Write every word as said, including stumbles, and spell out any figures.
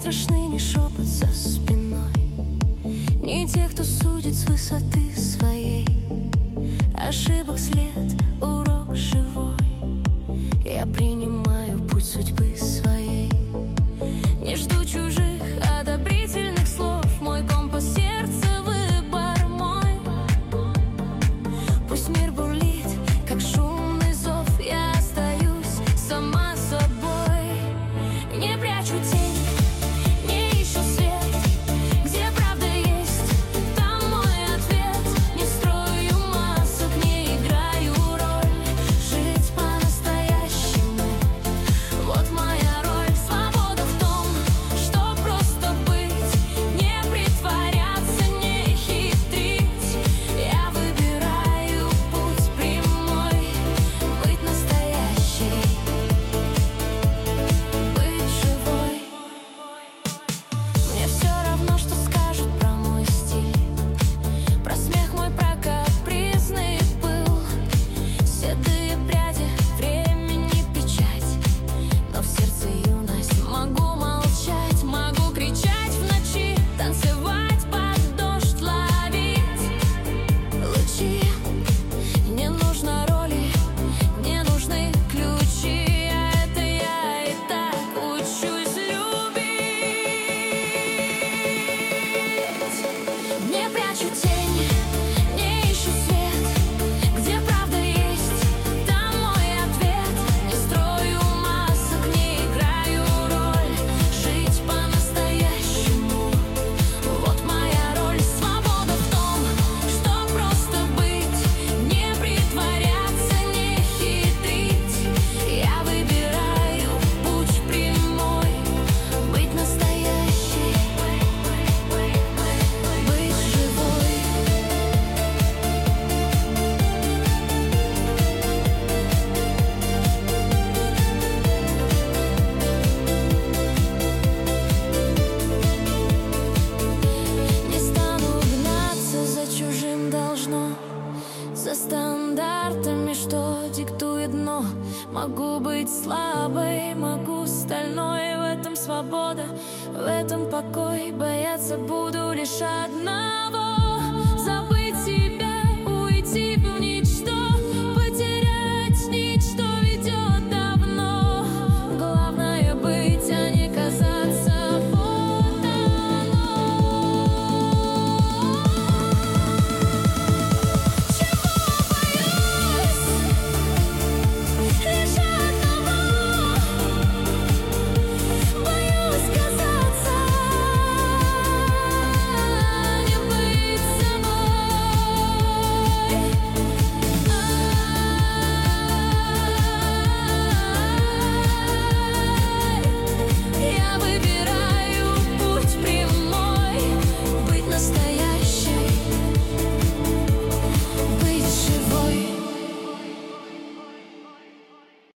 страшны ни шепот за спиной, ни те, кто судит с высоты своей. Ошибок след, урок живой. Я принимаю путь судьбы своей. Не жду чужих одобрительных слов. Мой компас сердца, выбор мой. Пусть мир бурлит, как шумный зов, я остаюсь сама собой. Не прячу тень, не ищу свет. Где правда есть, там мой ответ. Не строю масок, не играю роль. Жить по-настоящему, вот моя роль. Свобода в том, что просто быть, не притворяться, не хитрить. Я выбираю путь прямой, быть настоящей, быть живой. Мне все равно, что скажут про мой стиль, про смех мой, про капризный пыл. Седые пряди, времени печать, но в сердце юность. Могу молчать, могу кричать в ночи, танцевать под дождь, ловить лучи. Не нужно роли, не нужны ключи, а это я и так учусь любить. Не прячу тень, не ищу свет. Где правда есть, там мой ответ. Не строю масок, не играю роль. Жить по-настоящему, вот моя роль. Свобода в том, что просто быть, не притворяться, не хитрить. Я выбираю путь прямой, быть настоящей, быть живой. Не стану гнаться за чужим должно, за стандартами, что диктует дно. Могу быть слабой, могу стальной. В этом свобода, в этом покой. Бояться буду лишь одного.